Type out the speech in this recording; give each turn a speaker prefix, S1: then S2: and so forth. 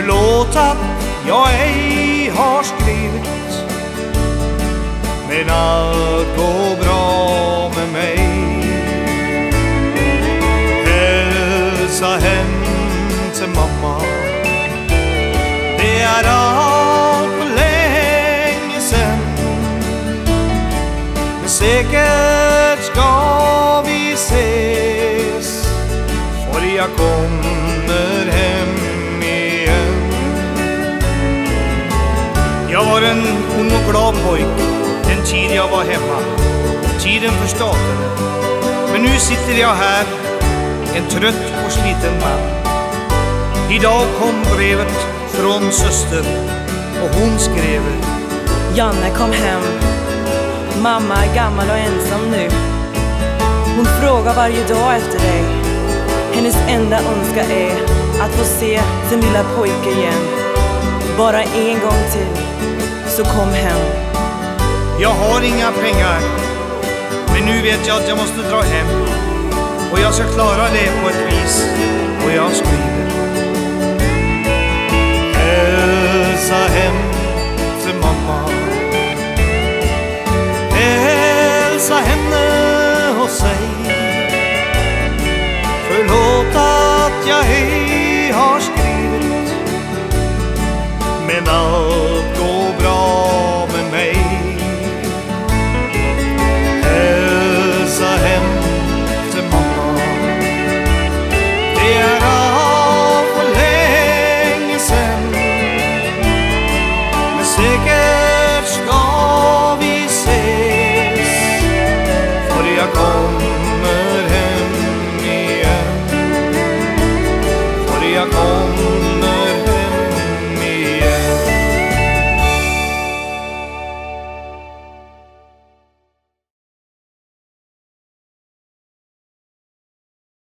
S1: Förlåt att jag ej har skrivit, men allt går bra med mig. Hälsa hem till mamma, det är allt för länge sen. Men säkert ska vi ses, för jag kommer hem igen. Jag var en ung och glad pojk den tid jag var hemma. Tiden förstartade, men nu sitter jag här, en trött och sliten man. Idag kom brevet från syster och hon skrev:
S2: Janne, kom hem. Mamma är gammal och ensam nu. Hon frågar varje dag efter dig. Hennes enda önskan är att få se sin lilla pojke igen. Bara en gång till, så kom hem.
S1: Jag har inga pengar, men nu vet jag att jag måste dra hem. Och jag ska klara det på ett vis. Och jag skriver: